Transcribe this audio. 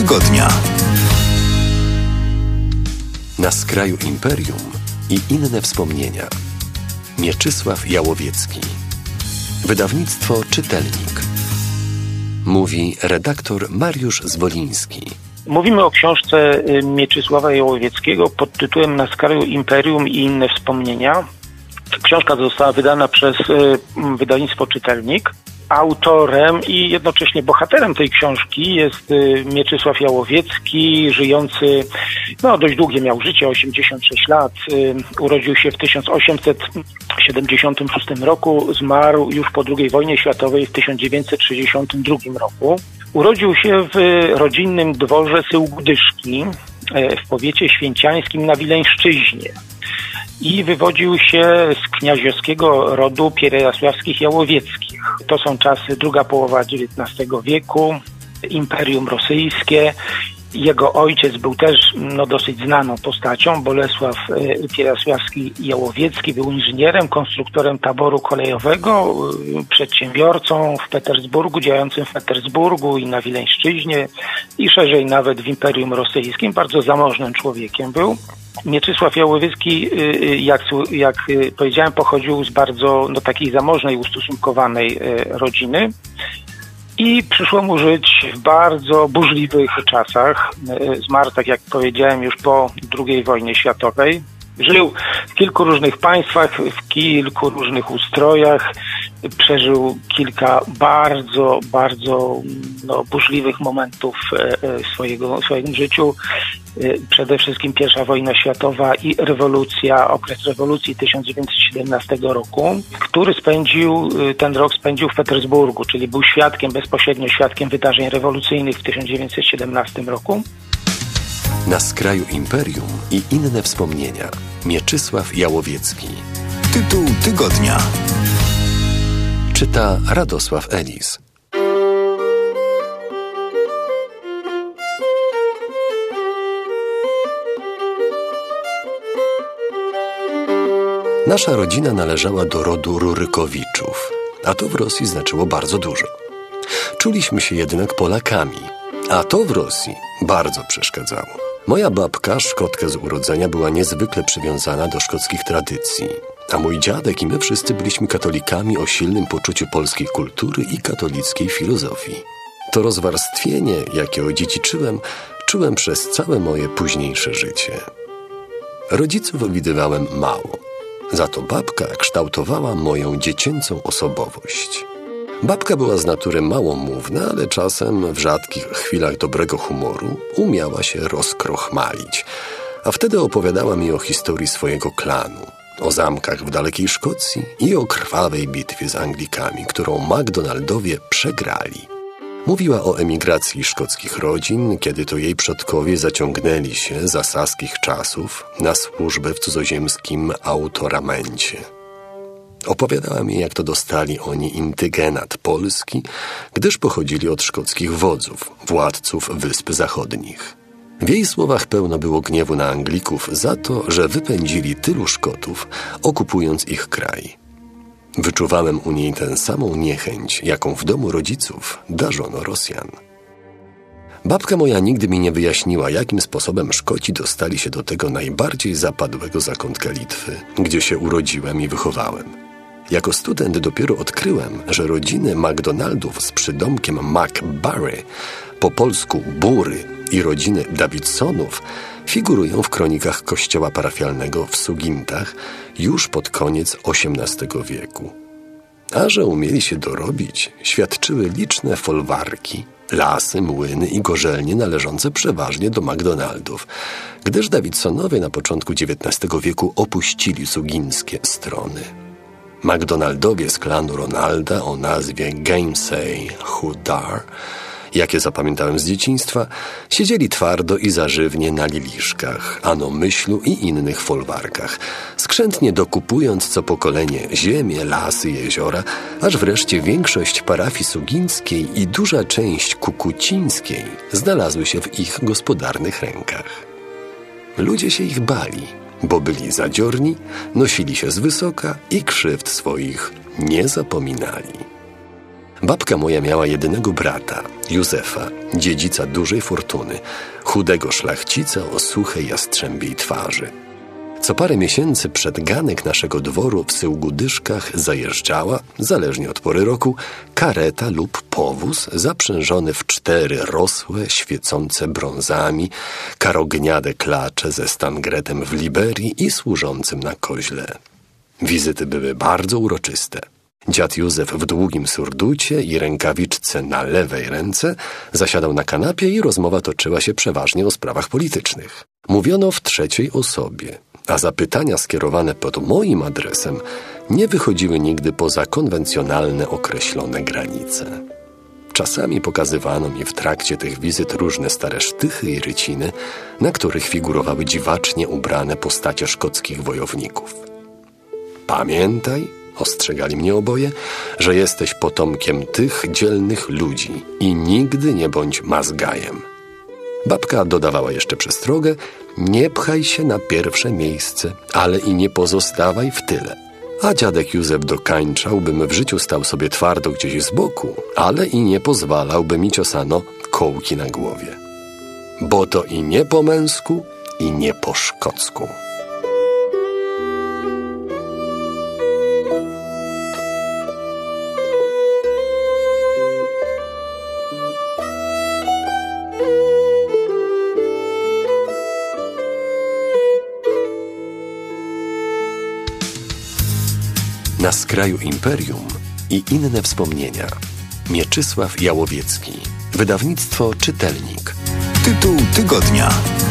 tygodnia. Na skraju imperium i inne wspomnienia. Mieczysław Jałowiecki. Wydawnictwo Czytelnik. Mówi redaktor Mariusz Zwoliński. Mówimy o książce Mieczysława Jałowieckiego pod tytułem Na skraju imperium i inne wspomnienia. Książka została wydana przez wydawnictwo Czytelnik. Autorem i jednocześnie bohaterem tej książki jest Mieczysław Jałowiecki, żyjący, dość długie miał życie, 86 lat. Urodził się w 1876 roku, zmarł już po II wojnie światowej w 1962 roku. Urodził się w rodzinnym dworze Syłgudyszki w powiecie święciańskim na Wileńszczyźnie. I wywodził się z kniaziowskiego rodu Pierejasławskich Jałowieckich. To są czasy druga połowa XIX wieku, Imperium Rosyjskie. Jego ojciec był też dosyć znaną postacią. Bolesław Pierejasławski Jałowiecki był inżynierem, konstruktorem taboru kolejowego, przedsiębiorcą w Petersburgu, działającym w Petersburgu i na Wileńszczyźnie i szerzej nawet w Imperium Rosyjskim. Bardzo zamożnym człowiekiem był. Mieczysław Jałowiecki, jak powiedziałem, pochodził z bardzo takiej zamożnej, ustosunkowanej rodziny i przyszło mu żyć w bardzo burzliwych czasach. Zmarł, tak jak powiedziałem, już po II wojnie światowej. Żył w kilku różnych państwach, w kilku różnych ustrojach. Przeżył kilka bardzo burzliwych momentów w swoim życiu. Przede wszystkim I wojna światowa i okres rewolucji 1917 roku, który ten rok spędził w Petersburgu, czyli był bezpośrednio świadkiem wydarzeń rewolucyjnych w 1917 roku. Na skraju imperium i inne wspomnienia. Mieczysław Jałowiecki. Tytuł tygodnia. Czyta Radosław Elis. Nasza rodzina należała do rodu Rurykowiczów, a to w Rosji znaczyło bardzo dużo. Czuliśmy się jednak Polakami, a to w Rosji bardzo przeszkadzało. Moja babka, Szkotka z urodzenia, była niezwykle przywiązana do szkockich tradycji, a mój dziadek i my wszyscy byliśmy katolikami o silnym poczuciu polskiej kultury i katolickiej filozofii. To rozwarstwienie, jakie odziedziczyłem, czułem przez całe moje późniejsze życie. Rodziców widywałem mało. Za to babka kształtowała moją dziecięcą osobowość. Babka była z natury małomówna, ale czasem w rzadkich chwilach dobrego humoru umiała się rozkrochmalić, a wtedy opowiadała mi o historii swojego klanu, o zamkach w dalekiej Szkocji i o krwawej bitwie z Anglikami, którą Macdonaldowie przegrali. Mówiła o emigracji szkockich rodzin, kiedy to jej przodkowie zaciągnęli się za saskich czasów na służbę w cudzoziemskim autoramencie. Opowiadała mi, jak to dostali oni indygenat polski, gdyż pochodzili od szkockich wodzów, władców Wysp Zachodnich. W jej słowach pełno było gniewu na Anglików za to, że wypędzili tylu Szkotów, okupując ich kraj. Wyczuwałem u niej tę samą niechęć, jaką w domu rodziców darzono Rosjan. Babka moja nigdy mi nie wyjaśniła, jakim sposobem Szkoci dostali się do tego najbardziej zapadłego zakątka Litwy, gdzie się urodziłem i wychowałem. Jako student dopiero odkryłem, że rodziny Macdonaldów z przydomkiem McBurry, po polsku Bury, i rodziny Davidsonów figurują w kronikach kościoła parafialnego w Sugintach już pod koniec XVIII wieku. A że umieli się dorobić, świadczyły liczne folwarki, lasy, młyny i gorzelnie należące przeważnie do Macdonaldów, gdyż Davidsonowie na początku XIX wieku opuścili sugińskie strony. Macdonaldowie z klanu Ronalda o nazwie Gamesay Hudar, jakie zapamiętałem z dzieciństwa, siedzieli twardo i zażywnie na Liliszkach, Anomyślu i innych folwarkach, skrzętnie dokupując co pokolenie ziemię, lasy, jeziora, aż wreszcie większość parafii sugińskiej i duża część kukucińskiej znalazły się w ich gospodarnych rękach. Ludzie się ich bali, bo byli zadziorni, nosili się z wysoka i krzywd swoich nie zapominali. Babka moja miała jedynego brata, Józefa, dziedzica dużej fortuny, chudego szlachcica o suchej jastrzębiej twarzy. Co parę miesięcy przed ganek naszego dworu w Syłgudyszkach zajeżdżała, zależnie od pory roku, kareta lub powóz zaprzężony w 4 rosłe, świecące brązami, karogniade klacze ze stangretem w Liberii i służącym na koźle. Wizyty były bardzo uroczyste. Dziad Józef w długim surducie i rękawiczce na lewej ręce zasiadał na kanapie i rozmowa toczyła się przeważnie o sprawach politycznych. Mówiono w trzeciej osobie, a zapytania skierowane pod moim adresem nie wychodziły nigdy poza konwencjonalne określone granice. Czasami pokazywano mi w trakcie tych wizyt różne stare sztychy i ryciny, na których figurowały dziwacznie ubrane postacie szkockich wojowników. Pamiętaj, ostrzegali mnie oboje, że jesteś potomkiem tych dzielnych ludzi i nigdy nie bądź mazgajem. Babka dodawała jeszcze przestrogę: nie pchaj się na pierwsze miejsce, ale i nie pozostawaj w tyle. A dziadek Józef dokańczał, bym w życiu stał sobie twardo gdzieś z boku, ale i nie pozwalał, by mi ciosano kołki na głowie. Bo to i nie po męsku, i nie po szkocku. Na skraju imperium i inne wspomnienia. Mieczysław Jałowiecki. Wydawnictwo Czytelnik. Tytuł tygodnia.